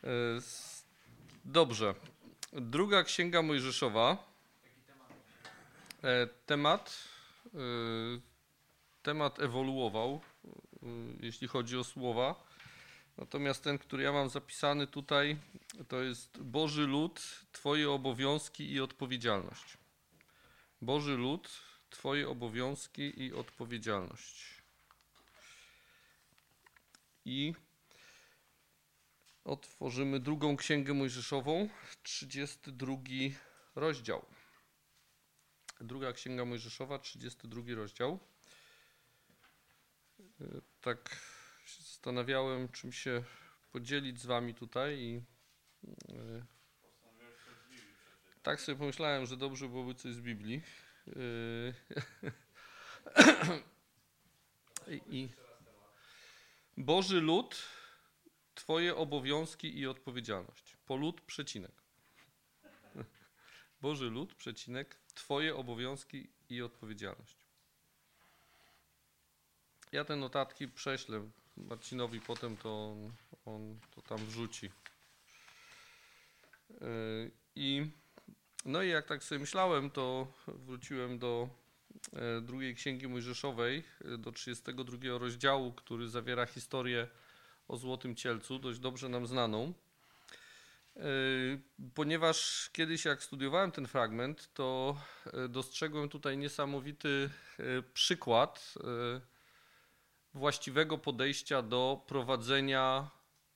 Dobrze. Druga Księga Mojżeszowa. Temat ewoluował, jeśli chodzi o słowa. Natomiast ten, który ja mam zapisany tutaj, to jest Boży lud, Twoje obowiązki i odpowiedzialność. Boży lud, Twoje obowiązki i odpowiedzialność. I otworzymy drugą Księgę Mojżeszową, 32 rozdział. Druga Księga Mojżeszowa, 32 rozdział. Tak się zastanawiałem, czym się podzielić z wami tutaj i tak sobie pomyślałem, że dobrze byłoby coś z Biblii. I Boży lud, Twoje obowiązki i odpowiedzialność. Po lud, przecinek. Boży lud, przecinek, Twoje obowiązki i odpowiedzialność. Ja te notatki prześlę Marcinowi, potem to on to tam wrzuci. No i jak tak sobie myślałem, to wróciłem do drugiej Księgi Mojżeszowej, do 32 rozdziału, który zawiera historię o Złotym Cielcu, dość dobrze nam znaną. Ponieważ kiedyś jak studiowałem ten fragment, to dostrzegłem tutaj niesamowity przykład właściwego podejścia do prowadzenia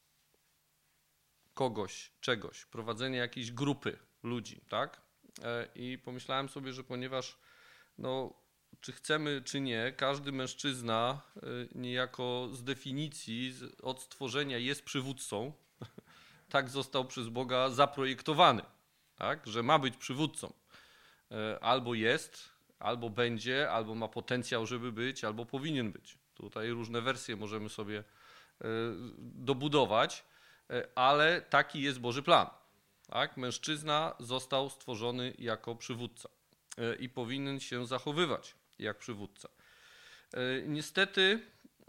kogoś, czegoś, prowadzenia jakiejś grupy ludzi, tak? I pomyślałem sobie, że ponieważ czy chcemy, czy nie, każdy mężczyzna niejako z definicji, od stworzenia jest przywódcą, tak został przez Boga zaprojektowany, tak? Że ma być przywódcą. Albo jest, albo będzie, albo ma potencjał, żeby być, albo powinien być. Tutaj różne wersje możemy sobie dobudować, ale taki jest Boży plan. Tak? Mężczyzna został stworzony jako przywódca i powinien się zachowywać jak przywódca. Niestety,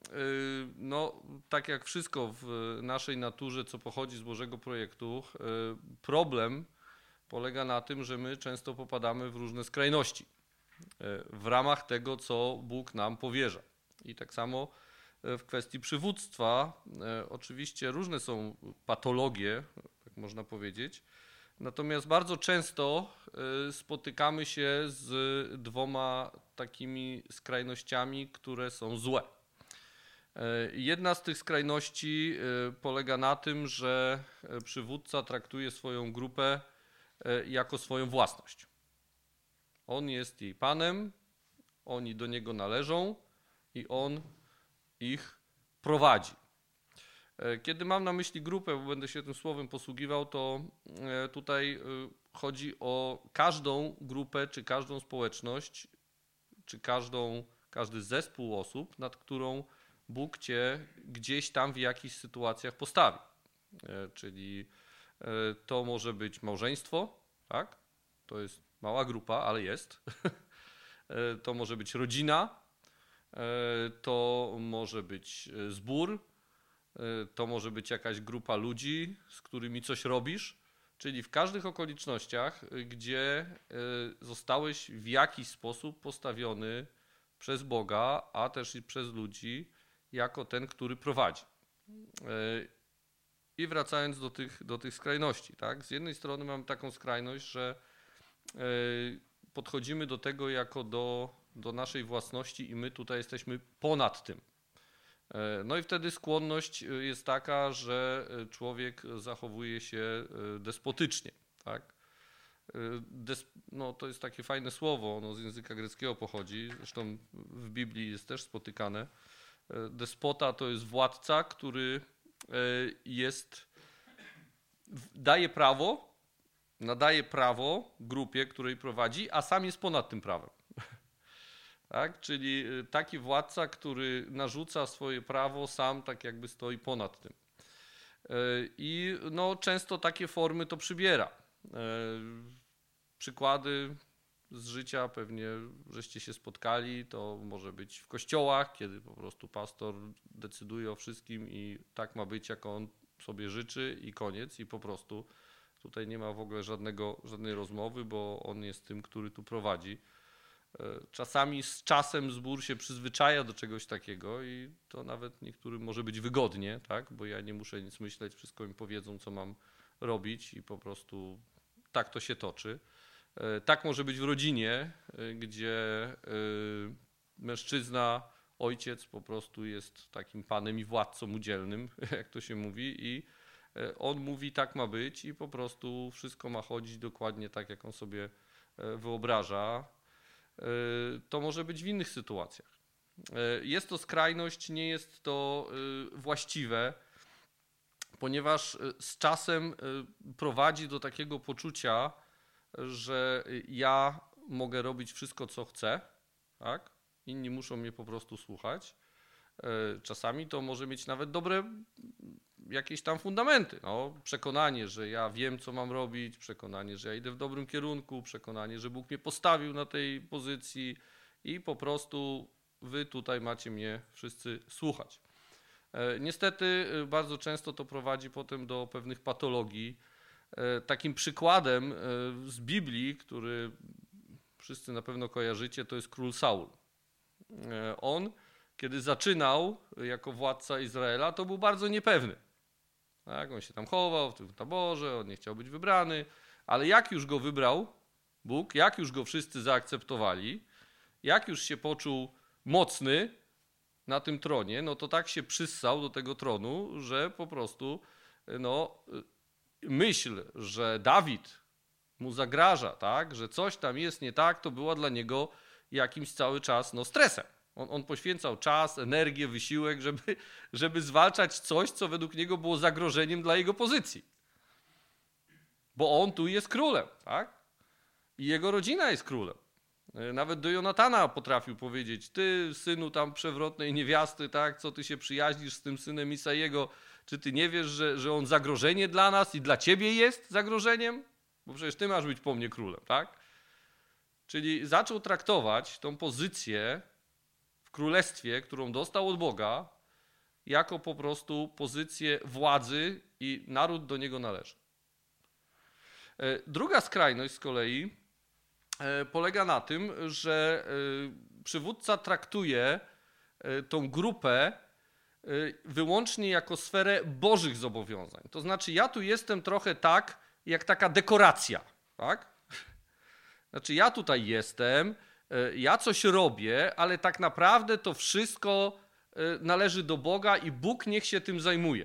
tak jak wszystko w naszej naturze, co pochodzi z Bożego projektu, problem polega na tym, że my często popadamy w różne skrajności w ramach tego, co Bóg nam powierza. I tak samo w kwestii przywództwa oczywiście różne są patologie, tak można powiedzieć, natomiast bardzo często spotykamy się z dwoma takimi skrajnościami, które są złe. Jedna z tych skrajności polega na tym, że przywódca traktuje swoją grupę jako swoją własność. On jest jej panem, oni do niego należą i on ich prowadzi. Kiedy mam na myśli grupę, bo będę się tym słowem posługiwał, to tutaj chodzi o każdą grupę, czy każdą społeczność, czy każdy zespół osób, nad którą Bóg cię gdzieś tam w jakichś sytuacjach postawi. Czyli to może być małżeństwo, tak? To jest mała grupa, ale jest. To może być rodzina, to może być zbór, to może być jakaś grupa ludzi, z którymi coś robisz. Czyli w każdych okolicznościach, gdzie zostałeś w jakiś sposób postawiony przez Boga, a też i przez ludzi, jako ten, który prowadzi. I wracając do tych skrajności, tak? Z jednej strony mamy taką skrajność, że podchodzimy do tego jako do naszej własności i my tutaj jesteśmy ponad tym. No i wtedy skłonność jest taka, że człowiek zachowuje się despotycznie, tak? To jest takie fajne słowo, ono z języka greckiego pochodzi, zresztą w Biblii jest też spotykane. Despota to jest władca, który nadaje prawo grupie, której prowadzi, a sam jest ponad tym prawem. Tak? Czyli taki władca, który narzuca swoje prawo, sam tak jakby stoi ponad tym. I często takie formy to przybiera. Przykłady z życia pewnie żeście się spotkali, to może być w kościołach, kiedy po prostu pastor decyduje o wszystkim i tak ma być, jak on sobie życzy i koniec i po prostu tutaj nie ma w ogóle żadnej rozmowy, bo on jest tym, który tu prowadzi. Czasami z czasem zbór się przyzwyczaja do czegoś takiego i to nawet niektórym może być wygodnie, tak? Bo ja nie muszę nic myśleć, wszystko mi powiedzą, co mam robić i po prostu tak to się toczy. Tak może być w rodzinie, gdzie mężczyzna, ojciec po prostu jest takim panem i władcą udzielnym, jak to się mówi, i on mówi, tak ma być i po prostu wszystko ma chodzić dokładnie tak, jak on sobie wyobraża. To może być w innych sytuacjach. Jest to skrajność, nie jest to właściwe, ponieważ z czasem prowadzi do takiego poczucia, że ja mogę robić wszystko, co chcę, tak? Inni muszą mnie po prostu słuchać. Czasami to może mieć nawet dobre jakieś tam fundamenty. No, przekonanie, że ja wiem, co mam robić, przekonanie, że ja idę w dobrym kierunku, przekonanie, że Bóg mnie postawił na tej pozycji i po prostu wy tutaj macie mnie wszyscy słuchać. Niestety bardzo często to prowadzi potem do pewnych patologii. Takim przykładem z Biblii, który wszyscy na pewno kojarzycie, to jest król Saul. On, kiedy zaczynał jako władca Izraela, to był bardzo niepewny. Tak, on się tam chował w tym taborze, on nie chciał być wybrany, ale jak już go wybrał Bóg, jak już go wszyscy zaakceptowali, jak już się poczuł mocny na tym tronie, no to tak się przyssał do tego tronu, że po prostu myśl, że Dawid mu zagraża, tak, że coś tam jest nie tak, to była dla niego jakimś cały czas stresem. On poświęcał czas, energię, wysiłek, żeby zwalczać coś, co według niego było zagrożeniem dla jego pozycji. Bo on tu jest królem, tak? I jego rodzina jest królem. Nawet do Jonatana potrafił powiedzieć: ty, synu tam przewrotnej niewiasty, tak, co ty się przyjaźnisz z tym synem Isajego, czy ty nie wiesz, że on zagrożenie dla nas i dla ciebie jest zagrożeniem? Bo przecież ty masz być po mnie królem, tak? Czyli zaczął traktować tą pozycję w królestwie, którą dostał od Boga, jako po prostu pozycję władzy i naród do niego należy. Druga skrajność z kolei polega na tym, że przywódca traktuje tą grupę wyłącznie jako sferę Bożych zobowiązań. To znaczy ja tu jestem trochę tak, jak taka dekoracja, tak? Znaczy ja tutaj jestem, ja coś robię, ale tak naprawdę to wszystko należy do Boga i Bóg niech się tym zajmuje.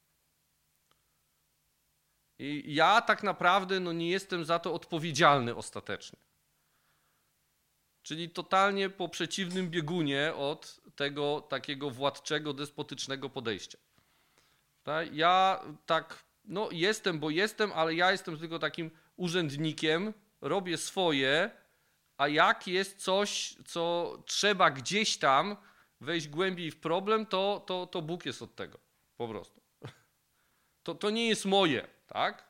I ja tak naprawdę nie jestem za to odpowiedzialny ostatecznie. Czyli totalnie po przeciwnym biegunie od tego takiego władczego, despotycznego podejścia. Tak? Ja tak, jestem, bo jestem, ale ja jestem tylko takim urzędnikiem, robię swoje, a jak jest coś, co trzeba gdzieś tam wejść głębiej w problem, to Bóg jest od tego, po prostu. To nie jest moje, tak?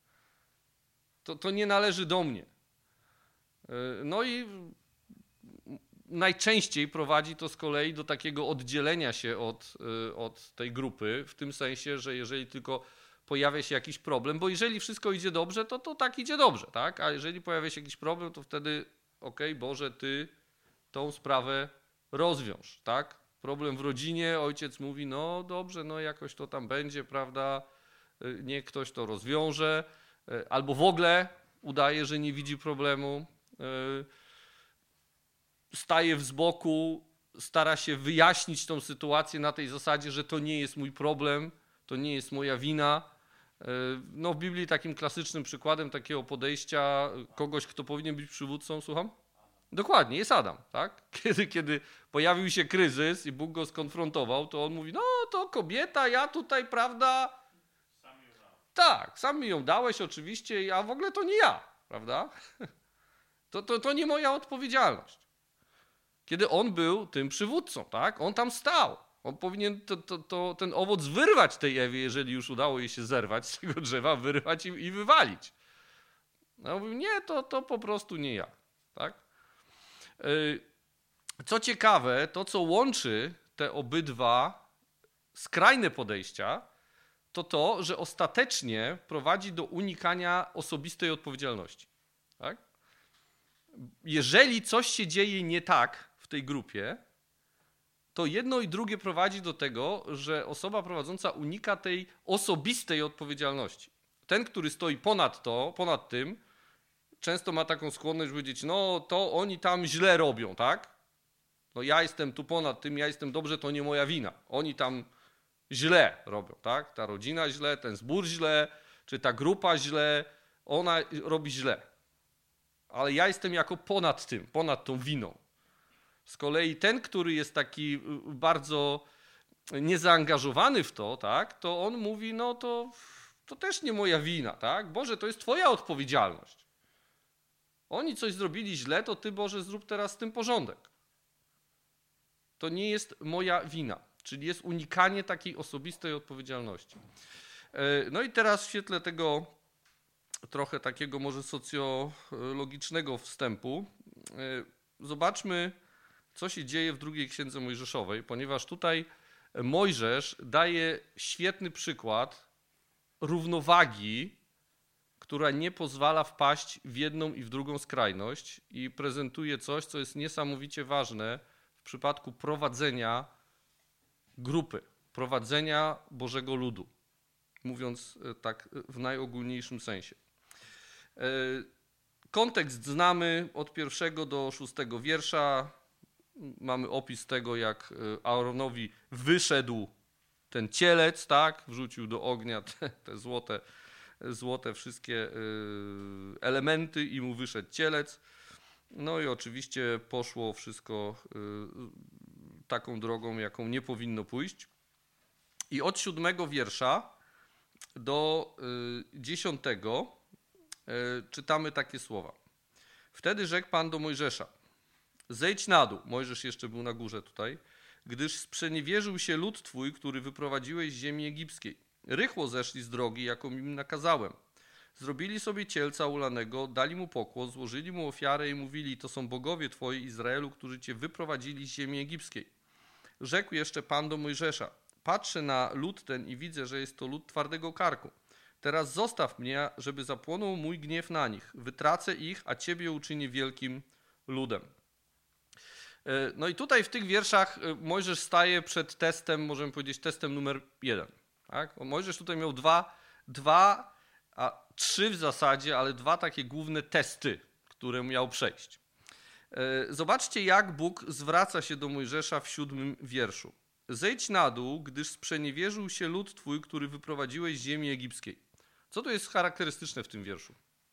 To nie należy do mnie. No i najczęściej prowadzi to z kolei do takiego oddzielenia się od tej grupy, w tym sensie, że jeżeli tylko pojawia się jakiś problem, bo jeżeli wszystko idzie dobrze, to tak idzie dobrze, tak? A jeżeli pojawia się jakiś problem, to wtedy Boże, Ty tą sprawę rozwiąż, tak? Problem w rodzinie, ojciec mówi, dobrze, jakoś to tam będzie, prawda? Niech ktoś to rozwiąże, albo w ogóle udaje, że nie widzi problemu, staje z boku, stara się wyjaśnić tą sytuację na tej zasadzie, że to nie jest mój problem, to nie jest moja wina. W Biblii takim klasycznym przykładem takiego podejścia kogoś, kto powinien być przywódcą, słucham? Dokładnie, jest Adam, tak? Kiedy pojawił się kryzys i Bóg go skonfrontował, to on mówi, to kobieta, ja tutaj, prawda? Sam ją dał. Tak, sam mi ją dałeś oczywiście, a w ogóle to nie ja, prawda? To nie moja odpowiedzialność. Kiedy on był tym przywódcą, tak? On tam stał. On powinien ten owoc wyrwać tej Ewie, jeżeli już udało jej się zerwać z tego drzewa, wyrwać i wywalić. No mówił, nie, to po prostu nie ja, tak? Co ciekawe, to co łączy te obydwa skrajne podejścia, to, że ostatecznie prowadzi do unikania osobistej odpowiedzialności. Tak? Jeżeli coś się dzieje nie tak w tej grupie, to jedno i drugie prowadzi do tego, że osoba prowadząca unika tej osobistej odpowiedzialności. Ten, który stoi ponad tym, często ma taką skłonność powiedzieć, no to oni tam źle robią, tak? No ja jestem tu ponad tym, ja jestem dobrze, to nie moja wina. Oni tam źle robią, tak? Ta rodzina źle, ten zbór źle, czy ta grupa źle, ona robi źle. Ale ja jestem jako ponad tym, ponad tą winą. Z kolei ten, który jest taki bardzo niezaangażowany w to, tak? To on mówi, no to też nie moja wina, tak? Boże, to jest twoja odpowiedzialność. Oni coś zrobili źle, to ty, Boże, zrób teraz z tym porządek. To nie jest moja wina, czyli jest unikanie takiej osobistej odpowiedzialności. No i teraz w świetle tego trochę takiego może socjologicznego wstępu zobaczmy, co się dzieje w drugiej Księdze Mojżeszowej, ponieważ tutaj Mojżesz daje świetny przykład równowagi, która nie pozwala wpaść w jedną i w drugą skrajność i prezentuje coś, co jest niesamowicie ważne w przypadku prowadzenia grupy, prowadzenia Bożego ludu, mówiąc tak w najogólniejszym sensie. Kontekst znamy od 1 do 6 wiersza. Mamy opis tego, jak Aaronowi wyszedł ten cielec, tak? Wrzucił do ognia te złote wszystkie elementy i mu wyszedł cielec. No i oczywiście poszło wszystko taką drogą, jaką nie powinno pójść. I od 7 wiersza do 10 czytamy takie słowa. Wtedy rzekł Pan do Mojżesza: zejdź na dół. Mojżesz jeszcze był na górze tutaj. Gdyż sprzeniewierzył się lud twój, który wyprowadziłeś z ziemi egipskiej. Rychło zeszli z drogi, jaką im nakazałem. Zrobili sobie cielca ulanego, dali mu pokłon, złożyli mu ofiarę i mówili: to są bogowie twoi, Izraelu, którzy cię wyprowadzili z ziemi egipskiej. Rzekł jeszcze Pan do Mojżesza: patrzę na lud ten i widzę, że jest to lud twardego karku. Teraz zostaw mnie, żeby zapłonął mój gniew na nich. Wytracę ich, a ciebie uczynię wielkim ludem. No i tutaj w tych wierszach Mojżesz staje przed testem, możemy powiedzieć testem numer 1. Tak? Mojżesz tutaj miał trzy w zasadzie, ale 2 takie główne testy, które miał przejść. Zobaczcie, jak Bóg zwraca się do Mojżesza w 7 wierszu. Zejdź na dół, gdyż sprzeniewierzył się lud twój, który wyprowadziłeś z ziemi egipskiej. Co tu jest charakterystyczne w tym wierszu?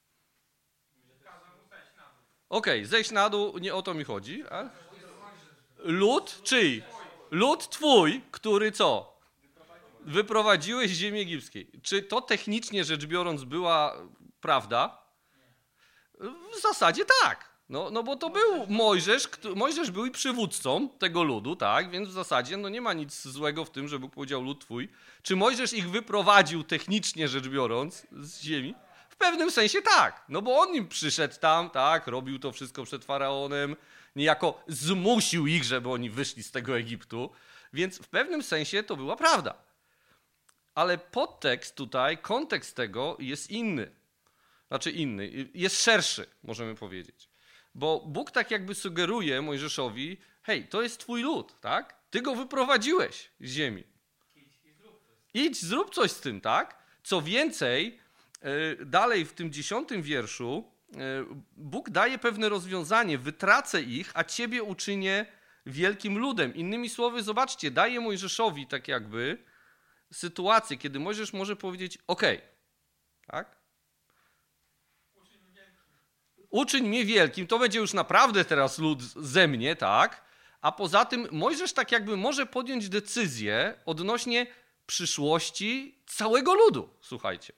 Okej, zejść na dół, nie o to mi chodzi. A? Lud czyj? Lud twój, który co? Wyprowadziłeś z ziemi egipskiej. Czy to technicznie rzecz biorąc była prawda? W zasadzie tak. No bo to był Mojżesz był i przywódcą tego ludu, tak? Więc w zasadzie nie ma nic złego w tym, że Bóg powiedział lud twój. Czy Mojżesz ich wyprowadził technicznie rzecz biorąc z ziemi? W pewnym sensie tak, no bo on im przyszedł tam, tak, robił to wszystko przed Faraonem, niejako zmusił ich, żeby oni wyszli z tego Egiptu, więc w pewnym sensie to była prawda. Ale podtekst tutaj, kontekst tego jest inny. Znaczy inny, jest szerszy, możemy powiedzieć. Bo Bóg tak jakby sugeruje Mojżeszowi: hej, to jest twój lud, tak? Ty go wyprowadziłeś z ziemi. Idź, zrób coś z tym, tak? Co więcej, dalej w tym 10 wierszu Bóg daje pewne rozwiązanie: wytracę ich, a ciebie uczynię wielkim ludem. Innymi słowy, zobaczcie, daje Mojżeszowi tak jakby sytuację, kiedy Mojżesz może powiedzieć: okej, tak? Uczyń mnie wielkim, to będzie już naprawdę teraz lud ze mnie, tak? A poza tym Mojżesz tak jakby może podjąć decyzję odnośnie przyszłości całego ludu, słuchajcie.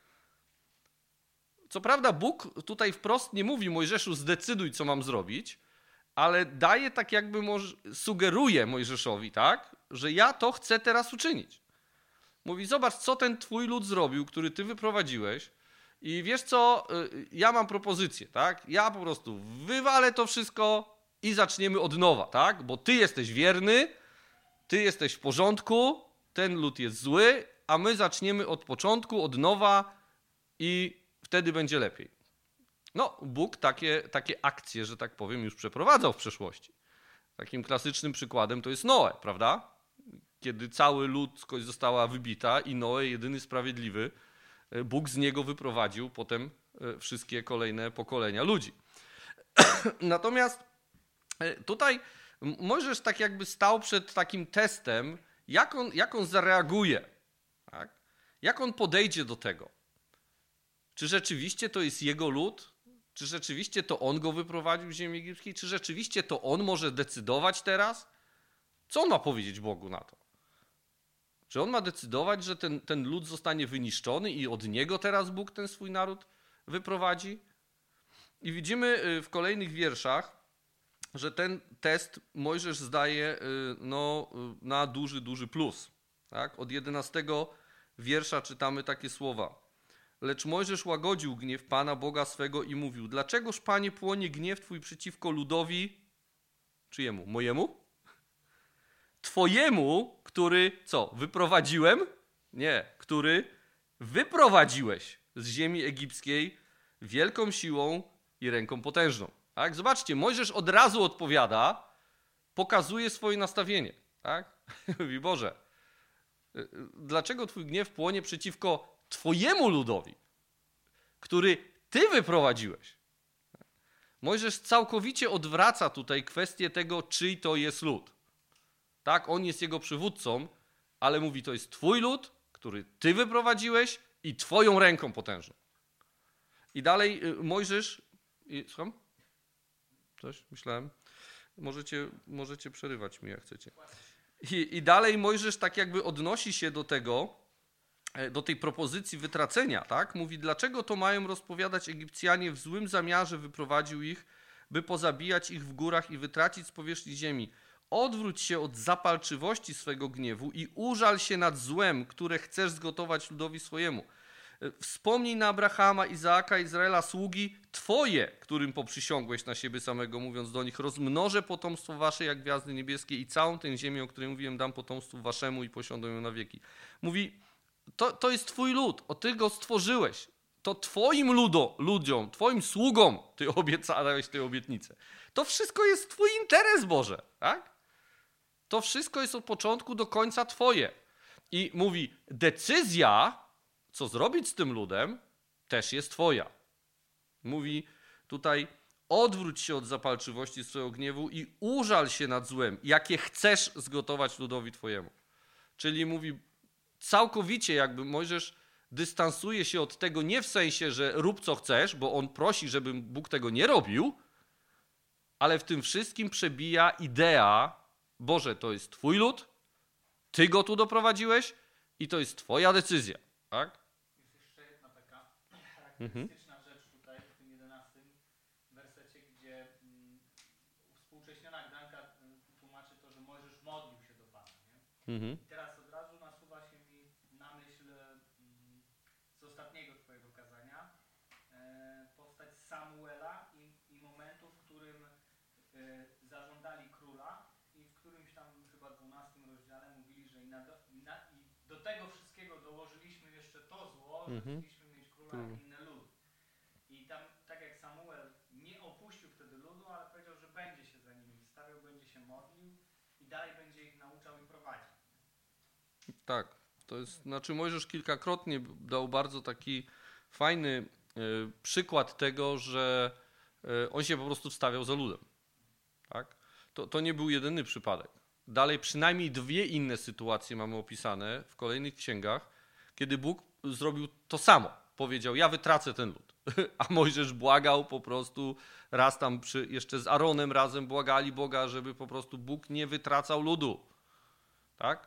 Co prawda Bóg tutaj wprost nie mówi: Mojżeszu, zdecyduj, co mam zrobić, ale daje tak jakby, sugeruje Mojżeszowi, tak, że ja to chcę teraz uczynić. Mówi: zobacz, co ten twój lud zrobił, który ty wyprowadziłeś, i wiesz co, ja mam propozycję, tak, ja po prostu wywalę to wszystko i zaczniemy od nowa, tak, bo ty jesteś wierny, ty jesteś w porządku, ten lud jest zły, a my zaczniemy od początku, od nowa i wtedy będzie lepiej. No, Bóg takie akcje, że tak powiem, już przeprowadzał w przeszłości. Takim klasycznym przykładem to jest Noe, prawda? Kiedy cały ludzkość została wybita i Noe, jedyny sprawiedliwy, Bóg z niego wyprowadził potem wszystkie kolejne pokolenia ludzi. Natomiast tutaj Mojżesz tak jakby stał przed takim testem, jak on zareaguje, tak? Jak on podejdzie do tego. Czy rzeczywiście to jest jego lud? Czy rzeczywiście to on go wyprowadził z ziemi egipskiej? Czy rzeczywiście to on może decydować teraz? Co on ma powiedzieć Bogu na to? Czy on ma decydować, że ten lud zostanie wyniszczony i od niego teraz Bóg ten swój naród wyprowadzi? I widzimy w kolejnych wierszach, że ten test Mojżesz zdaje na duży plus. Tak? Od 11 wiersza czytamy takie słowa. Lecz Mojżesz łagodził gniew Pana Boga swego i mówił: dlaczegoż, Panie, płonie gniew Twój przeciwko ludowi? Czyjemu? Mojemu? Twojemu, który, co, wyprowadziłem? Nie, który wyprowadziłeś z ziemi egipskiej wielką siłą i ręką potężną. Tak? Zobaczcie, Mojżesz od razu odpowiada, pokazuje swoje nastawienie. Tak? Mówi: Boże, dlaczego Twój gniew płonie przeciwko Twojemu ludowi, który Ty wyprowadziłeś? Mojżesz całkowicie odwraca tutaj kwestię tego, czyj to jest lud. Tak, on jest jego przywódcą, ale mówi: to jest Twój lud, który Ty wyprowadziłeś i Twoją ręką potężną. I dalej Mojżesz... Słucham? Coś? Myślałem. Możecie przerywać mi, jak chcecie. I dalej Mojżesz tak jakby odnosi się do tego, do tej propozycji wytracenia, tak? Mówi: dlaczego to mają rozpowiadać Egipcjanie, w złym zamiarze wyprowadził ich, by pozabijać ich w górach i wytracić z powierzchni ziemi. Odwróć się od zapalczywości swego gniewu i użal się nad złem, które chcesz zgotować ludowi swojemu. Wspomnij na Abrahama, Izaaka, Izraela, sługi Twoje, którym poprzysiągłeś na siebie samego, mówiąc do nich: rozmnożę potomstwo wasze jak gwiazdy niebieskie i całą tę ziemię, o której mówiłem, dam potomstwu waszemu i posiądą ją na wieki. Mówi: to jest Twój lud, Ty go stworzyłeś. To Twoim ludziom, Twoim sługom Ty obiecałeś tę obietnicę. To wszystko jest Twój interes, Boże. Tak? To wszystko jest od początku do końca Twoje. I mówi: decyzja, co zrobić z tym ludem, też jest Twoja. Mówi tutaj: odwróć się od zapalczywości swojego gniewu i użal się nad złem, jakie chcesz zgotować ludowi Twojemu. Czyli mówi, całkowicie jakby Mojżesz dystansuje się od tego, nie w sensie, że rób co chcesz, bo on prosi, żeby Bóg tego nie robił, ale w tym wszystkim przebija idea: Boże, to jest Twój lud, Ty go tu doprowadziłeś i to jest Twoja decyzja. Tak? Jest jeszcze jedna taka charakterystyczna rzecz tutaj w tym 11 wersecie, gdzie współcześniona Gdanka tłumaczy to, że Mojżesz modlił się do Pana. Nie? I teraz od razu nasuwa się mi na myśl z ostatniego Twojego kazania postać Samuela i momentu, w którym zażądali króla i w którymś tam chyba 12 rozdziale mówili, że i do tego wszystkiego dołożyliśmy jeszcze to zło, że chcieliśmy mieć króla jak inne ludy. I tam, tak jak Samuel nie opuścił wtedy ludu, ale powiedział, że będzie się za nimi wstawiał, będzie się modlił i dalej będzie ich nauczał i prowadził. Tak, to jest, znaczy Mojżesz kilkakrotnie dał bardzo taki fajny przykład tego, że on się po prostu wstawiał za ludem. Tak? To nie był jedyny przypadek. Dalej przynajmniej 2 inne sytuacje mamy opisane w kolejnych księgach, kiedy Bóg zrobił to samo. Powiedział: ja wytracę ten lud. A Mojżesz błagał po prostu, raz tam jeszcze z Aaronem razem błagali Boga, żeby po prostu Bóg nie wytracał ludu. Tak?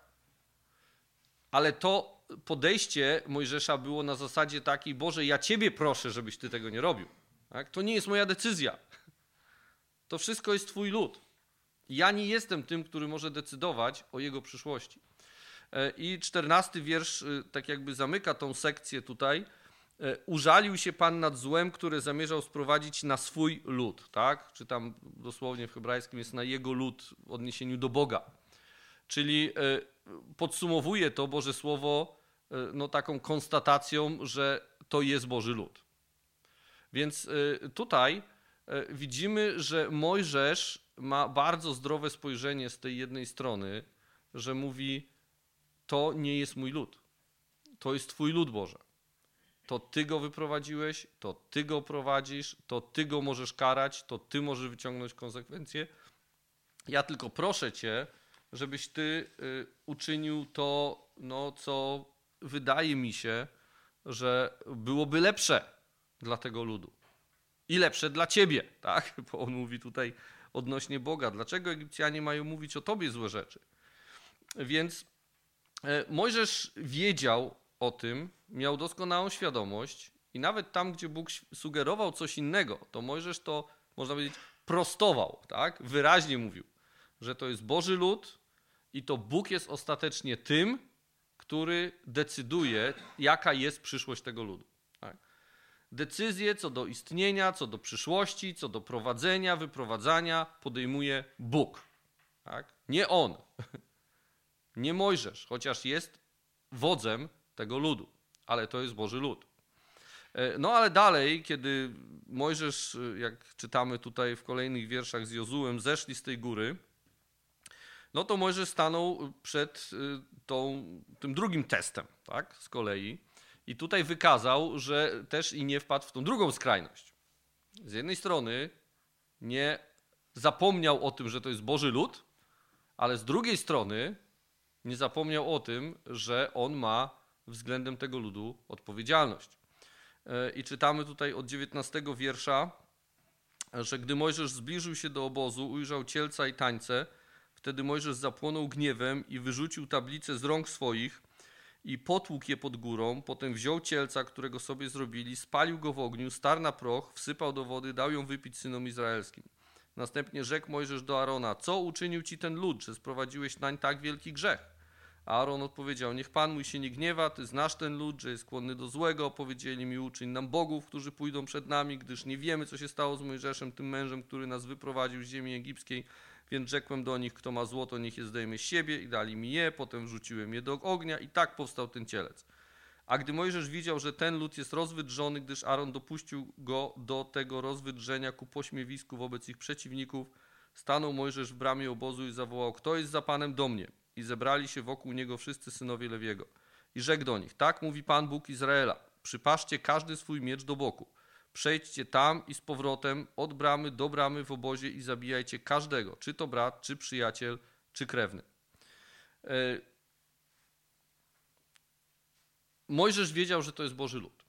Ale to podejście Mojżesza było na zasadzie takiej: Boże, ja Ciebie proszę, żebyś Ty tego nie robił. Tak? To nie jest moja decyzja. To wszystko jest Twój lud. Ja nie jestem tym, który może decydować o jego przyszłości. I 14 wiersz tak jakby zamyka tą sekcję tutaj. Użalił się Pan nad złem, które zamierzał sprowadzić na swój lud. Tak? Czy tam dosłownie w hebrajskim jest na jego lud w odniesieniu do Boga. Czyli podsumowuje to Boże Słowo: no, taką konstatacją, że to jest Boży lud. Więc tutaj widzimy, że Mojżesz ma bardzo zdrowe spojrzenie z tej jednej strony, że mówi, to nie jest mój lud, to jest Twój lud, Boże. To Ty go wyprowadziłeś, to Ty go prowadzisz, to Ty go możesz karać, to Ty możesz wyciągnąć konsekwencje. Ja tylko proszę Cię, żebyś Ty uczynił to, no, co wydaje mi się, że byłoby lepsze dla tego ludu. I lepsze dla Ciebie, tak? Bo on mówi tutaj odnośnie Boga. Dlaczego Egipcjanie mają mówić o Tobie złe rzeczy? Więc Mojżesz wiedział o tym, miał doskonałą świadomość i nawet tam, gdzie Bóg sugerował coś innego, to Mojżesz to, można powiedzieć, prostował, tak? Wyraźnie mówił, że to jest Boży lud i to Bóg jest ostatecznie tym, który decyduje, jaka jest przyszłość tego ludu. Tak? Decyzje co do istnienia, co do przyszłości, co do prowadzenia, wyprowadzania podejmuje Bóg. Tak? Nie on, nie Mojżesz, chociaż jest wodzem tego ludu, ale to jest Boży lud. No ale dalej, kiedy Mojżesz, jak czytamy tutaj w kolejnych wierszach z Jozułem, zeszli z tej góry, no to Mojżesz stanął przed tym drugim testem, tak, z kolei. I tutaj wykazał, że też i nie wpadł w tą drugą skrajność. Z jednej strony nie zapomniał o tym, że to jest Boży lud, ale z drugiej strony nie zapomniał o tym, że on ma względem tego ludu odpowiedzialność. I czytamy tutaj od 19 wiersza, że gdy Mojżesz zbliżył się do obozu, ujrzał cielca i tańce, wtedy Mojżesz zapłonął gniewem i wyrzucił tablicę z rąk swoich i potłukł je pod górą. Potem wziął cielca, którego sobie zrobili, spalił go w ogniu, starł na proch, wsypał do wody, dał ją wypić synom izraelskim. Następnie rzekł Mojżesz do Arona: co uczynił ci ten lud, że sprowadziłeś nań tak wielki grzech? A Aaron odpowiedział: niech Pan mój się nie gniewa, ty znasz ten lud, że jest skłonny do złego. Powiedzieli mi: uczyń nam bogów, którzy pójdą przed nami, gdyż nie wiemy, co się stało z Mojżeszem, tym mężem, który nas wyprowadził z ziemi egipskiej. Więc rzekłem do nich: kto ma złoto, niech je zdejmie z siebie, i dali mi je. Potem wrzuciłem je do ognia i tak powstał ten cielec. A gdy Mojżesz widział, że ten lud jest rozwydrzony, gdyż Aaron dopuścił go do tego rozwydrzenia ku pośmiewisku wobec ich przeciwników, stanął Mojżesz w bramie obozu i zawołał: kto jest za Panem do mnie? I zebrali się wokół niego wszyscy synowie Lewiego. I rzekł do nich: tak mówi Pan Bóg Izraela, przypatrzcie każdy swój miecz do boku. Przejdźcie tam i z powrotem od bramy do bramy w obozie i zabijajcie każdego, czy to brat, czy przyjaciel, czy krewny. Mojżesz wiedział, że to jest Boży lud.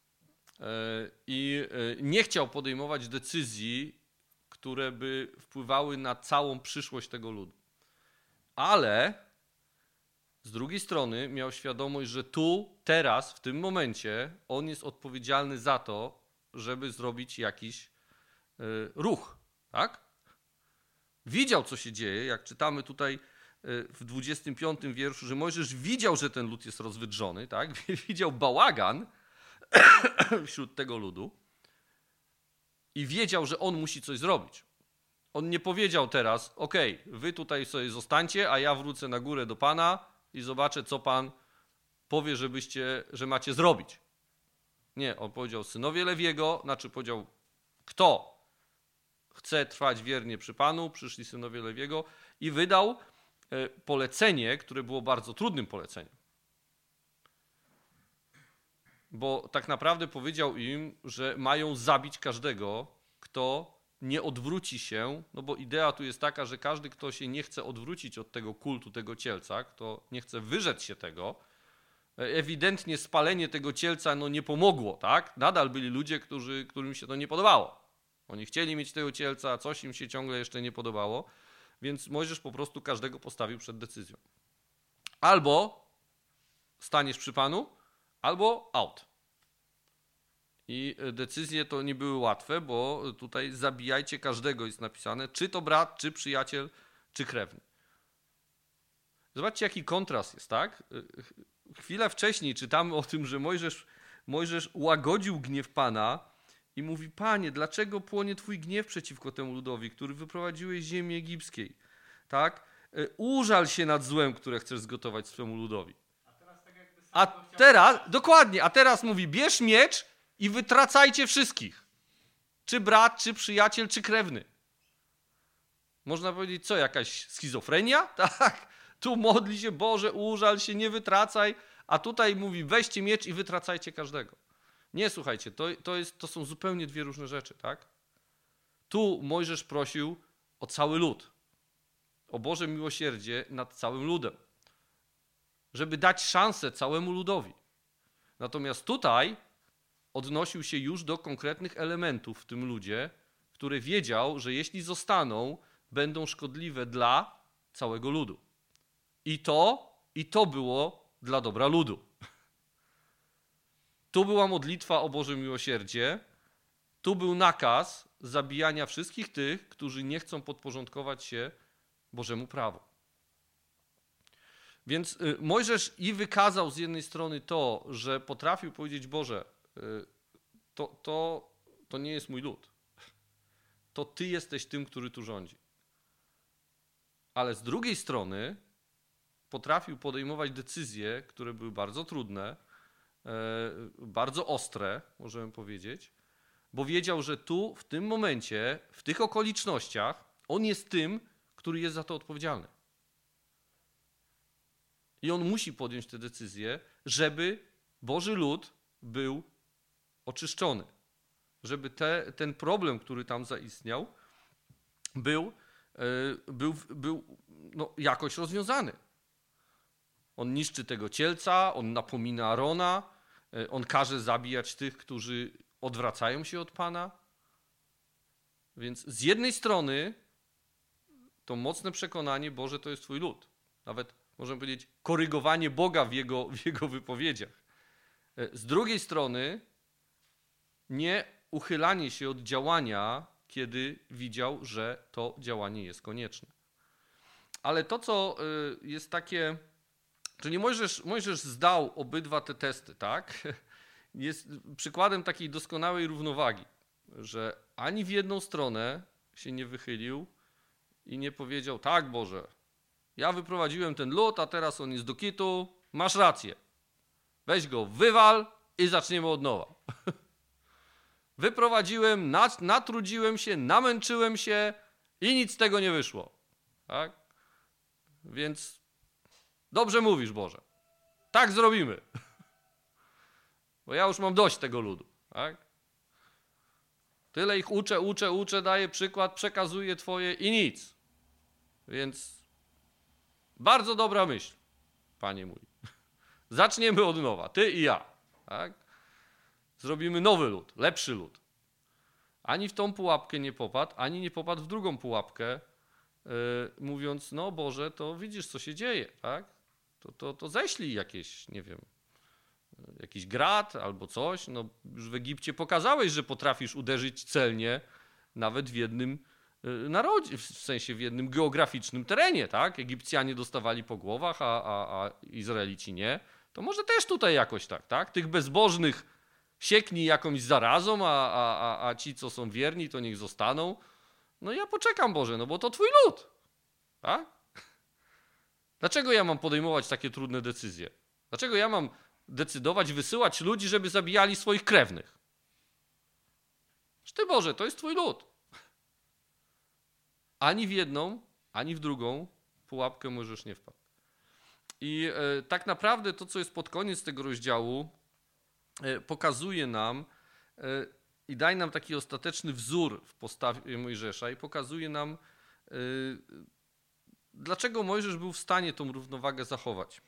I nie chciał podejmować decyzji, które by wpływały na całą przyszłość tego ludu. Ale z drugiej strony miał świadomość, że tu, teraz, w tym momencie on jest odpowiedzialny za to, żeby zrobić jakiś ruch. Tak? Widział, co się dzieje, jak czytamy tutaj w 25 wierszu, że Mojżesz widział, że ten lud jest rozwydrzony, tak? Widział bałagan wśród tego ludu i wiedział, że on musi coś zrobić. On nie powiedział teraz: okej, wy tutaj sobie zostańcie, a ja wrócę na górę do Pana i zobaczę, co Pan powie, że macie zrobić. Nie, on powiedział: synowie Lewiego, znaczy powiedział, kto chce trwać wiernie przy Panu, przyszli synowie Lewiego, i wydał polecenie, które było bardzo trudnym poleceniem. Bo tak naprawdę powiedział im, że mają zabić każdego, kto nie odwróci się, no bo idea tu jest taka, że każdy, kto się nie chce odwrócić od tego kultu, tego cielca, kto nie chce wyrzec się tego, ewidentnie spalenie tego cielca nie pomogło, tak? Nadal byli ludzie, którym się to nie podobało. Oni chcieli mieć tego cielca, coś im się ciągle jeszcze nie podobało, więc Mojżesz po prostu każdego postawił przed decyzją. Albo staniesz przy Panu, albo out. I decyzje to nie były łatwe, bo tutaj zabijajcie każdego jest napisane, czy to brat, czy przyjaciel, czy krewny. Zobaczcie, jaki kontrast jest, tak? Chwilę wcześniej czytamy o tym, że Mojżesz łagodził gniew Pana i mówi: Panie, dlaczego płonie Twój gniew przeciwko temu ludowi, który wyprowadziłeś z ziemi egipskiej? Tak? Użal się nad złem, które chcesz zgotować swemu ludowi. a teraz mówi, bierz miecz i wytracajcie wszystkich. Czy brat, czy przyjaciel, czy krewny. Można powiedzieć, co, jakaś schizofrenia? Tak. Tu modli się, Boże, użal się, nie wytracaj, a tutaj mówi, weźcie miecz i wytracajcie każdego. Nie, słuchajcie, to są zupełnie dwie różne rzeczy, tak? Tu Mojżesz prosił o cały lud, o Boże miłosierdzie nad całym ludem, żeby dać szansę całemu ludowi. Natomiast tutaj odnosił się już do konkretnych elementów w tym ludzie, które wiedział, że jeśli zostaną, będą szkodliwe dla całego ludu. I to było dla dobra ludu. Tu była modlitwa o Boże miłosierdzie, tu był nakaz zabijania wszystkich tych, którzy nie chcą podporządkować się Bożemu prawu. Więc Mojżesz i wykazał z jednej strony to, że potrafił powiedzieć, Boże, to nie jest mój lud. To Ty jesteś tym, który tu rządzi. Ale z drugiej strony potrafił podejmować decyzje, które były bardzo trudne, bardzo ostre, możemy powiedzieć, bo wiedział, że tu, w tym momencie, w tych okolicznościach, on jest tym, który jest za to odpowiedzialny. I on musi podjąć te decyzje, żeby Boży lud był oczyszczony. Żeby ten problem, który tam zaistniał, był jakoś rozwiązany. On niszczy tego cielca, on napomina Arona, on każe zabijać tych, którzy odwracają się od Pana. Więc z jednej strony to mocne przekonanie, Boże, to jest Twój lud. Nawet możemy powiedzieć korygowanie Boga w jego wypowiedziach. Z drugiej strony nie uchylanie się od działania, kiedy widział, że to działanie jest konieczne. Ale to, co jest takie, czyli Mojżesz zdał obydwa te testy, tak? Jest przykładem takiej doskonałej równowagi, że ani w jedną stronę się nie wychylił i nie powiedział, tak Boże, ja wyprowadziłem ten lud, a teraz on jest do kitu, masz rację. Weź go, wywal i zaczniemy od nowa. Wyprowadziłem, natrudziłem się, namęczyłem się i nic z tego nie wyszło. Tak? Więc dobrze mówisz, Boże. Tak zrobimy. Bo ja już mam dość tego ludu. Tak? Tyle ich uczę, daję przykład, przekazuję Twoje i nic. Więc bardzo dobra myśl, Panie mój. Zaczniemy od nowa, Ty i ja. Tak? Zrobimy nowy lud, lepszy lud. Ani w tą pułapkę nie popadł, ani nie popadł w drugą pułapkę, mówiąc, no Boże, to widzisz, co się dzieje, tak? To ześlij jakieś, nie wiem, jakiś grad albo coś. No już w Egipcie pokazałeś, że potrafisz uderzyć celnie nawet w jednym narodzie, w sensie w jednym geograficznym terenie, tak? Egipcjanie dostawali po głowach, a Izraelici nie. To może też tutaj jakoś tak? Tych bezbożnych sieknij jakąś zarazą, a ci, co są wierni, to niech zostaną. No ja poczekam, Boże, no bo to Twój lud. Tak? Dlaczego ja mam podejmować takie trudne decyzje? Dlaczego ja mam decydować, wysyłać ludzi, żeby zabijali swoich krewnych? Ty, Boże, to jest Twój lud. Ani w jedną, ani w drugą pułapkę Mojżesz nie wpadł. I tak naprawdę to, co jest pod koniec tego rozdziału, pokazuje nam i daje nam taki ostateczny wzór w postawie Mojżesza i pokazuje nam, dlaczego Mojżesz był w stanie tą równowagę zachować.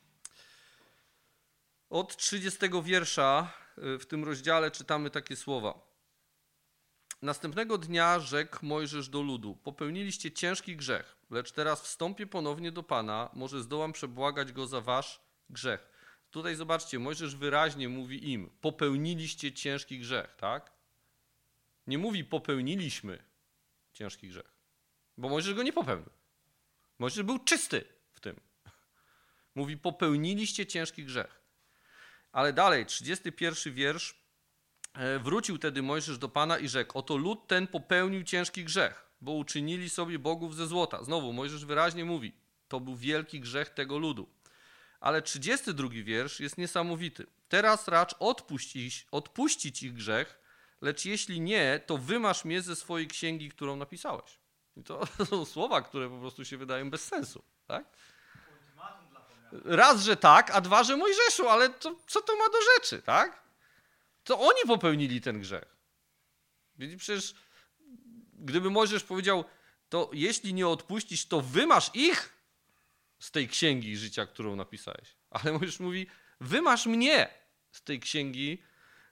Od 30 wiersza w tym rozdziale czytamy takie słowa. Następnego dnia rzekł Mojżesz do ludu: popełniliście ciężki grzech, lecz teraz wstąpię ponownie do Pana, może zdołam przebłagać Go za wasz grzech. Tutaj zobaczcie, Mojżesz wyraźnie mówi im, popełniliście ciężki grzech, tak? Nie mówi popełniliśmy ciężki grzech, bo Mojżesz go nie popełnił. Mojżesz był czysty w tym. Mówi, popełniliście ciężki grzech. Ale dalej, 31 wiersz. Wrócił tedy Mojżesz do Pana i rzekł, oto lud ten popełnił ciężki grzech, bo uczynili sobie bogów ze złota. Znowu Mojżesz wyraźnie mówi, to był wielki grzech tego ludu. Ale 32 wiersz jest niesamowity. Teraz racz odpuścić ich grzech, lecz jeśli nie, to wymasz mnie ze swojej księgi, którą napisałeś. I to są słowa, które po prostu się wydają bez sensu. Tak? Raz, że tak, a dwa, że Mojżeszu, ale to, co to ma do rzeczy, tak? To oni popełnili ten grzech. Więc przecież gdyby Mojżesz powiedział, to jeśli nie odpuścisz, to wymasz ich z tej księgi życia, którą napisałeś. Ale Mojżesz mówi, wymasz mnie z tej księgi,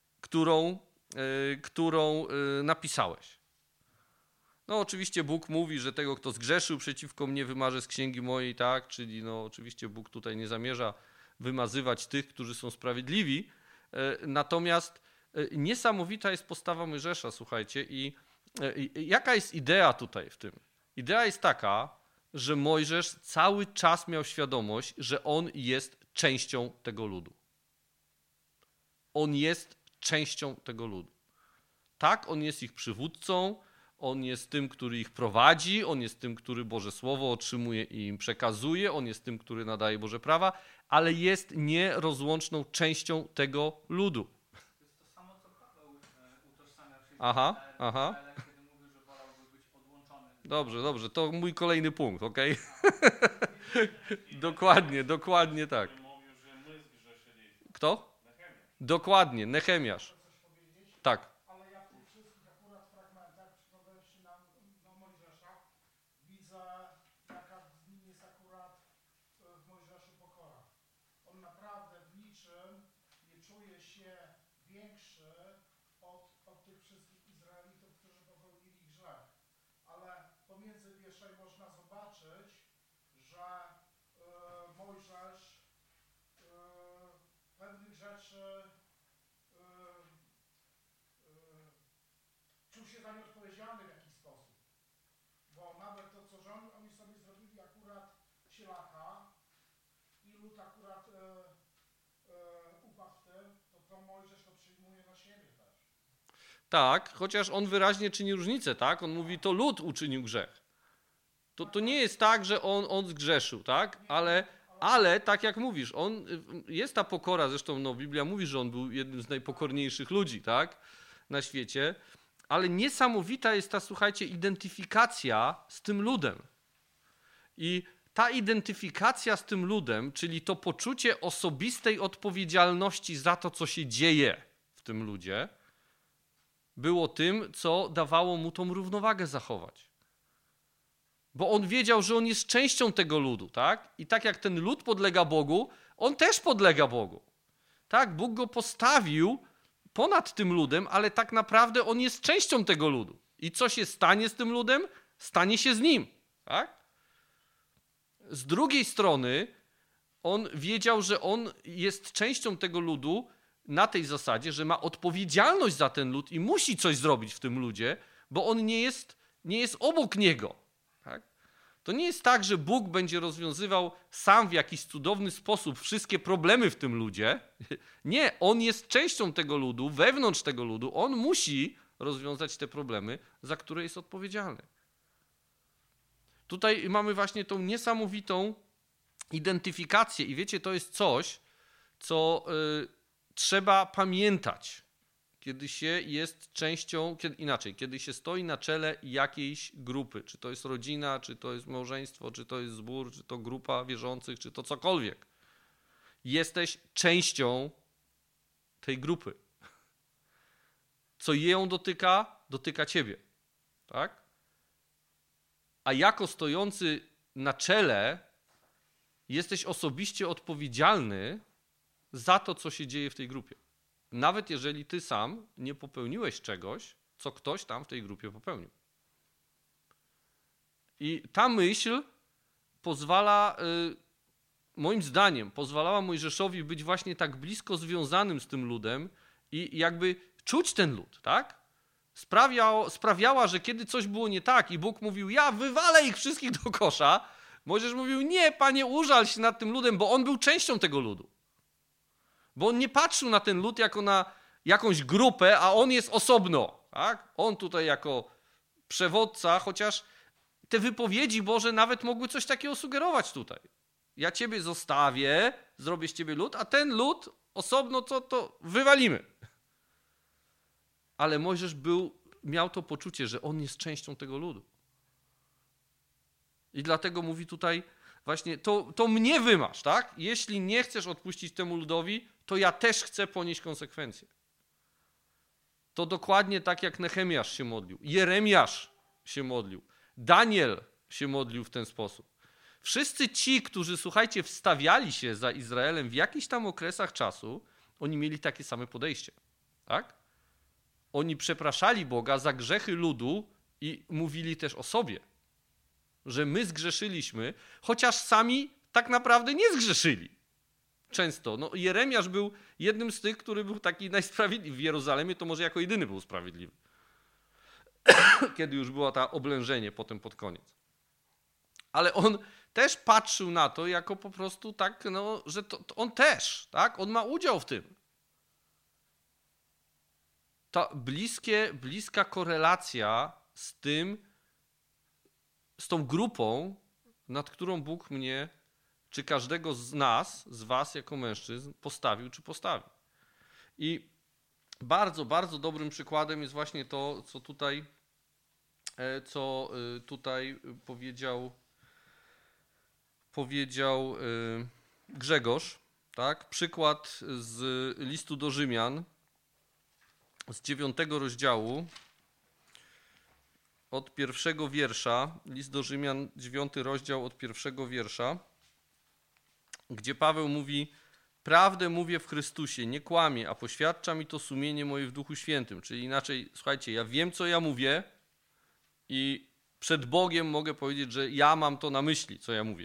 którą napisałeś. No oczywiście Bóg mówi, że tego, kto zgrzeszył przeciwko mnie, wymaże z księgi mojej, tak? Czyli no oczywiście Bóg tutaj nie zamierza wymazywać tych, którzy są sprawiedliwi. Natomiast niesamowita jest postawa Mojżesza, słuchajcie. I jaka jest idea tutaj w tym? Idea jest taka, że Mojżesz cały czas miał świadomość, że on jest częścią tego ludu. On jest częścią tego ludu. Tak, on jest ich przywódcą, on jest tym, który ich prowadzi, on jest tym, który Boże Słowo otrzymuje i im przekazuje, on jest tym, który nadaje Boże prawa, ale jest nierozłączną częścią tego ludu. To jest to samo, co Paweł utożsamiał się kiedy mówił, że wolałby być odłączony. Dobrze, to mój kolejny punkt, okej? Dokładnie tak. Kto? Dokładnie, Nehemiasz. Tak. Ale ja w tych wszystkich akurat fragmentach, przyglądając się na Mojżesza, widzę, jaka w nim jest akurat w Mojżeszu pokora. On naprawdę w niczym nie czuje się większy od tych wszystkich Izraelitów, którzy popełnili grzech. Ale pomiędzy wierszami można zobaczyć, że Mojżesz pewnych rzeczy czuł się za nie odpowiedzialny w jakiś sposób. Bo nawet to, co oni sobie zrobili akurat Sielacha i lud akurat upadł w tym, to Mojżesz to przyjmuje na siebie też. Tak, chociaż on wyraźnie czyni różnicę, tak? On mówi, to lud uczynił grzech. To nie jest tak, że on zgrzeszył, tak? Ale tak jak mówisz, jest ta pokora, zresztą no, Biblia mówi, że on był jednym z najpokorniejszych ludzi, tak? Na świecie, ale niesamowita jest ta, słuchajcie, identyfikacja z tym ludem. I ta identyfikacja z tym ludem, czyli to poczucie osobistej odpowiedzialności za to, co się dzieje w tym ludzie, było tym, co dawało mu tą równowagę zachować. Bo on wiedział, że on jest częścią tego ludu, tak? I tak jak ten lud podlega Bogu, on też podlega Bogu. Tak? Bóg go postawił ponad tym ludem, ale tak naprawdę on jest częścią tego ludu. I co się stanie z tym ludem? Stanie się z nim. Tak? Z drugiej strony on wiedział, że on jest częścią tego ludu na tej zasadzie, że ma odpowiedzialność za ten lud i musi coś zrobić w tym ludzie, bo on nie jest obok niego. Tak? To nie jest tak, że Bóg będzie rozwiązywał sam w jakiś cudowny sposób wszystkie problemy w tym ludzie. Nie, on jest częścią tego ludu, wewnątrz tego ludu. On musi rozwiązać te problemy, za które jest odpowiedzialny. Tutaj mamy właśnie tą niesamowitą identyfikację i wiecie, to jest coś, co trzeba pamiętać, kiedy się jest częścią, kiedy się stoi na czele jakiejś grupy, czy to jest rodzina, czy to jest małżeństwo, czy to jest zbór, czy to grupa wierzących, czy to cokolwiek. Jesteś częścią tej grupy. Co ją dotyka, dotyka ciebie. Tak? A jako stojący na czele jesteś osobiście odpowiedzialny za to, co się dzieje w tej grupie. Nawet jeżeli ty sam nie popełniłeś czegoś, co ktoś tam w tej grupie popełnił. I ta myśl moim zdaniem, pozwalała Mojżeszowi być właśnie tak blisko związanym z tym ludem i jakby czuć ten lud, tak? Sprawiała, że kiedy coś było nie tak i Bóg mówił, ja wywalę ich wszystkich do kosza, Mojżesz mówił, nie, Panie, użal się nad tym ludem, bo on był częścią tego ludu. Bo on nie patrzył na ten lud jako na jakąś grupę, a on jest osobno. Tak? On tutaj jako przewodca, chociaż te wypowiedzi Boże nawet mogły coś takiego sugerować tutaj. ja ciebie zostawię, zrobię z ciebie lud, a ten lud osobno to wywalimy. Ale Mojżesz miał to poczucie, że on jest częścią tego ludu. I dlatego mówi tutaj właśnie, to mnie wymasz, tak? Jeśli nie chcesz odpuścić temu ludowi, to ja też chcę ponieść konsekwencje. To dokładnie tak jak Nehemiasz się modlił, Jeremiasz się modlił, Daniel się modlił w ten sposób. Wszyscy ci, którzy, słuchajcie, wstawiali się za Izraelem w jakichś tam okresach czasu, oni mieli takie same podejście, tak? Oni przepraszali Boga za grzechy ludu i mówili też o sobie, że my zgrzeszyliśmy, chociaż sami tak naprawdę nie zgrzeszyli. Często. No, Jeremiasz był jednym z tych, który był taki najsprawiedliwy. W Jerozolimie to może jako jedyny był sprawiedliwy. Kiedy już było to oblężenie potem pod koniec. Ale on też patrzył na to jako po prostu tak, no, że to on też, tak? On ma udział w tym. Ta bliska korelacja z tą grupą, nad którą Bóg mnie, czy każdego z nas, z was jako mężczyzn, postawił czy postawi. I bardzo, bardzo dobrym przykładem jest właśnie to, co tutaj powiedział Grzegorz, tak? Przykład z listu do Rzymian, z 9 rozdziału, od 1 wiersza, list do Rzymian, 9 rozdział od 1 wiersza, gdzie Paweł mówi: prawdę mówię w Chrystusie, nie kłamię, a poświadcza mi to sumienie moje w Duchu Świętym. Czyli inaczej, słuchajcie, ja wiem, co ja mówię i przed Bogiem mogę powiedzieć, że ja mam to na myśli, co ja mówię.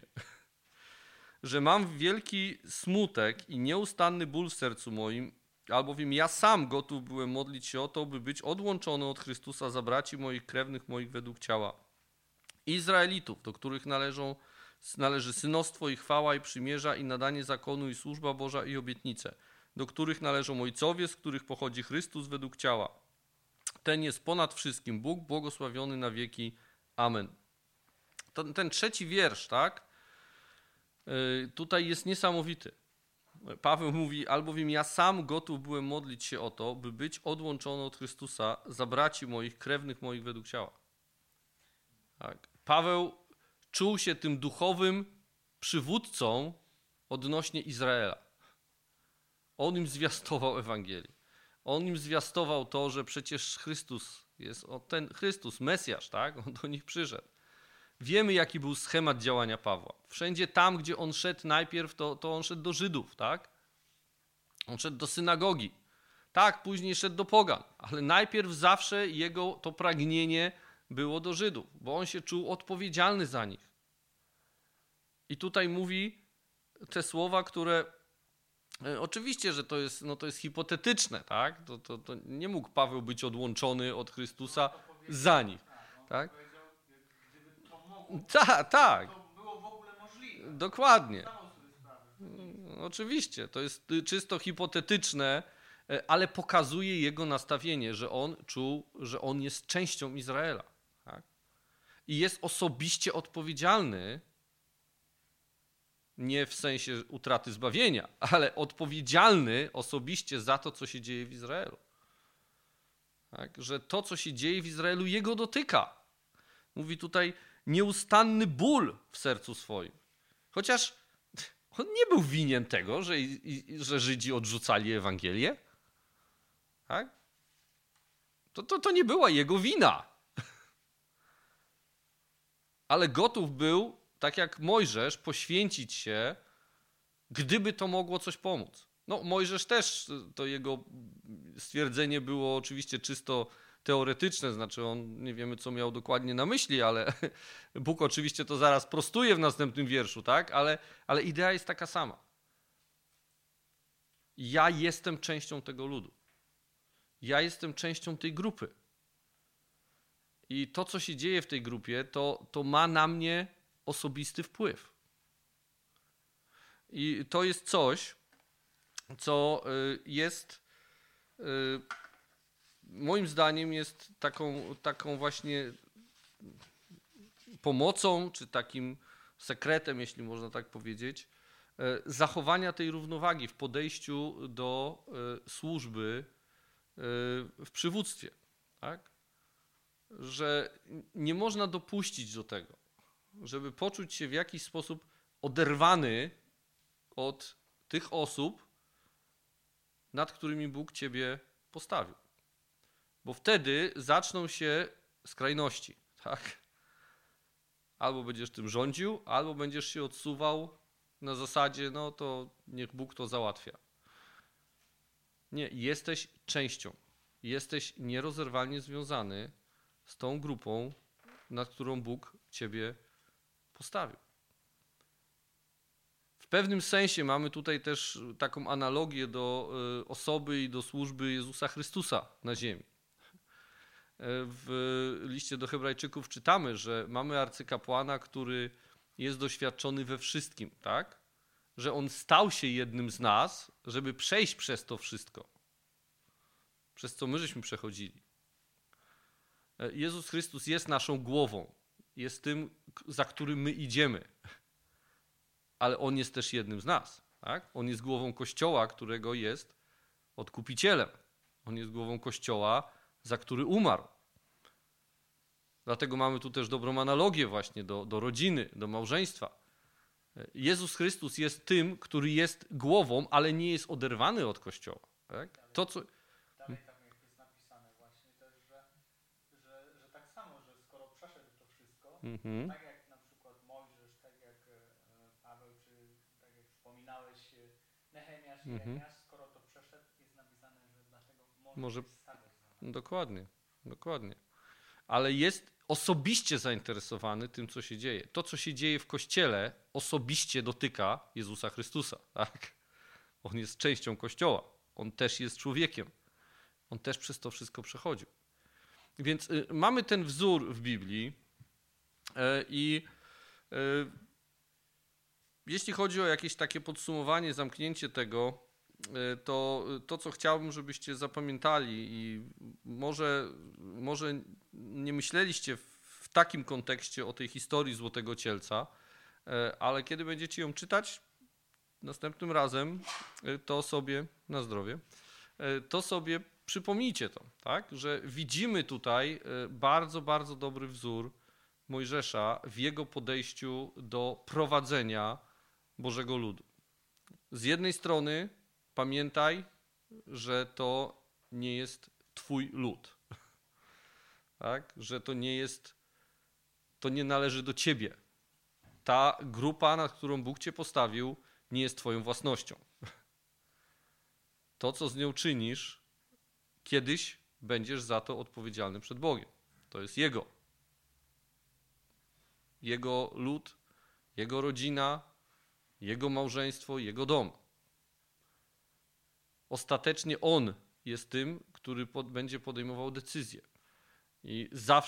Że mam wielki smutek i nieustanny ból w sercu moim, albowiem ja sam gotów byłem modlić się o to, by być odłączony od Chrystusa za braci moich, krewnych moich według ciała. Izraelitów, do których należy synostwo i chwała i przymierza i nadanie zakonu i służba Boża i obietnice, do których należą ojcowie, z których pochodzi Chrystus według ciała. Ten jest ponad wszystkim Bóg, błogosławiony na wieki. Amen. Ten 3 wiersz, tak? Tutaj jest niesamowity. Paweł mówi: albowiem ja sam gotów byłem modlić się o to, by być odłączony od Chrystusa za braci moich, krewnych moich według ciała. Tak. Paweł czuł się tym duchowym przywódcą odnośnie Izraela. On im zwiastował Ewangelię. On im zwiastował to, że przecież Chrystus jest ten Chrystus, Mesjasz, tak? On do nich przyszedł. Wiemy, jaki był schemat działania Pawła. Wszędzie tam, gdzie on szedł najpierw, to on szedł do Żydów, tak? On szedł do synagogi. Tak, później szedł do pogan, ale najpierw zawsze jego to pragnienie było do Żydów, bo on się czuł odpowiedzialny za nich. I tutaj mówi te słowa, które oczywiście, że to jest hipotetyczne, tak? To nie mógł Paweł być odłączony od Chrystusa za nich, tak? Gdyby to mogło, Tak. to było w ogóle możliwe. Dokładnie. Zdawał sobie sprawę. Oczywiście, to jest czysto hipotetyczne, ale pokazuje jego nastawienie, że on czuł, że on jest częścią Izraela. Tak? I jest osobiście odpowiedzialny, nie w sensie utraty zbawienia, ale odpowiedzialny osobiście za to, co się dzieje w Izraelu. Tak? Że to, co się dzieje w Izraelu, jego dotyka. Mówi tutaj nieustanny ból w sercu swoim. Chociaż on nie był winien tego, że Żydzi odrzucali Ewangelię. Tak? To nie była jego wina. Ale gotów był, tak jak Mojżesz, poświęcić się, gdyby to mogło coś pomóc. No, Mojżesz też, to jego stwierdzenie było oczywiście czysto teoretyczne, znaczy on nie wiemy, co miał dokładnie na myśli, ale Bóg oczywiście to zaraz prostuje w następnym wierszu, tak? Ale idea jest taka sama. Ja jestem częścią tego ludu. Ja jestem częścią tej grupy. I to, co się dzieje w tej grupie, to ma na mnie osobisty wpływ. I to jest coś, co jest moim zdaniem jest taką właśnie pomocą, czy takim sekretem, jeśli można tak powiedzieć, zachowania tej równowagi w podejściu do służby w przywództwie. Tak? Że nie można dopuścić do tego, żeby poczuć się w jakiś sposób oderwany od tych osób, nad którymi Bóg ciebie postawił. Bo wtedy zaczną się skrajności. Tak? Albo będziesz tym rządził, albo będziesz się odsuwał na zasadzie, no to niech Bóg to załatwia. Nie, jesteś częścią. Jesteś nierozerwalnie związany z tą grupą, nad którą Bóg ciebie postawił. W pewnym sensie mamy tutaj też taką analogię do osoby i do służby Jezusa Chrystusa na ziemi. W liście do Hebrajczyków czytamy, że mamy arcykapłana, który jest doświadczony we wszystkim, tak? Że on stał się jednym z nas, żeby przejść przez to wszystko, przez co my żeśmy przechodzili. Jezus Chrystus jest naszą głową, jest tym, za którym my idziemy, ale On jest też jednym z nas. Tak? On jest głową Kościoła, którego jest odkupicielem. On jest głową Kościoła, za który umarł. Dlatego mamy tu też dobrą analogię właśnie do rodziny, do małżeństwa. Jezus Chrystus jest tym, który jest głową, ale nie jest oderwany od Kościoła. Tak? To, co... Dalej tam jak jest napisane właśnie też, że tak samo, że skoro przeszedł to wszystko, tak jak na przykład Mojżesz, tak jak Paweł, czy tak jak wspominałeś Nehemiasz, Jeremiasz, skoro to przeszedł, jest napisane, że dlatego może stawiać za nami. Dokładnie. Ale jest osobiście zainteresowany tym, co się dzieje. To, co się dzieje w Kościele, osobiście dotyka Jezusa Chrystusa. Tak? On jest częścią Kościoła. On też jest człowiekiem. On też przez to wszystko przechodził. Więc mamy ten wzór w Biblii i jeśli chodzi o jakieś takie podsumowanie, zamknięcie tego, to co chciałbym, żebyście zapamiętali i może nie myśleliście w takim kontekście o tej historii Złotego Cielca, ale kiedy będziecie ją czytać następnym razem, to sobie, na zdrowie, to sobie przypomnijcie to, tak? Że widzimy tutaj bardzo, bardzo dobry wzór Mojżesza w jego podejściu do prowadzenia Bożego ludu. Z jednej strony pamiętaj, że to nie jest twój lud, tak? Że to nie należy do ciebie. Ta grupa, nad którą Bóg cię postawił, nie jest twoją własnością. To, co z nią czynisz, kiedyś będziesz za to odpowiedzialny przed Bogiem. To jest Jego. Jego lud, Jego rodzina, Jego małżeństwo, Jego dom. Ostatecznie On jest tym, który będzie podejmował decyzje. I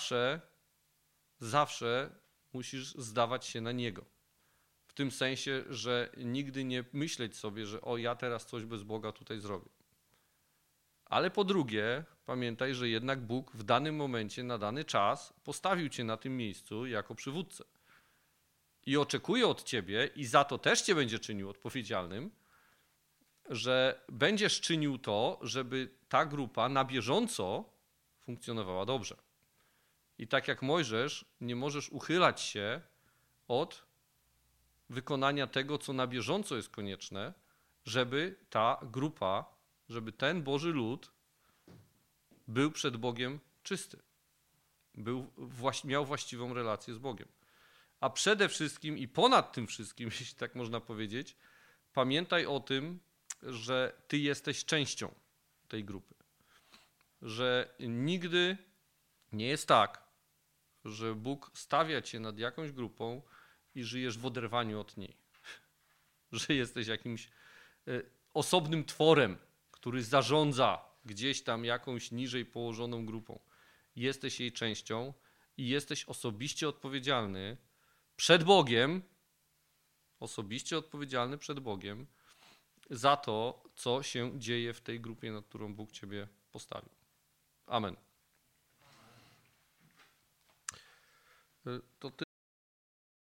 zawsze musisz zdawać się na Niego. W tym sensie, że nigdy nie myśleć sobie, że ja teraz coś bez Boga tutaj zrobię. Ale po drugie, pamiętaj, że jednak Bóg w danym momencie, na dany czas postawił cię na tym miejscu jako przywódcę. I oczekuje od ciebie, i za to też cię będzie czynił odpowiedzialnym, że będziesz czynił to, żeby ta grupa na bieżąco funkcjonowała dobrze. I tak jak Mojżesz, nie możesz uchylać się od wykonania tego, co na bieżąco jest konieczne, żeby ta grupa, żeby ten Boży lud był przed Bogiem czysty. Miał właściwą relację z Bogiem. A przede wszystkim i ponad tym wszystkim, jeśli tak można powiedzieć, pamiętaj o tym, że ty jesteś częścią tej grupy. Że nigdy nie jest tak, że Bóg stawia cię nad jakąś grupą i żyjesz w oderwaniu od niej. Że jesteś jakimś osobnym tworem, który zarządza gdzieś tam jakąś niżej położoną grupą. Jesteś jej częścią i jesteś osobiście odpowiedzialny przed Bogiem, za to, co się dzieje w tej grupie, nad którą Bóg ciebie postawił. Amen. To